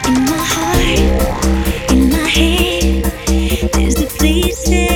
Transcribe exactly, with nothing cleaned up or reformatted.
In my heart, in my head, there's the places.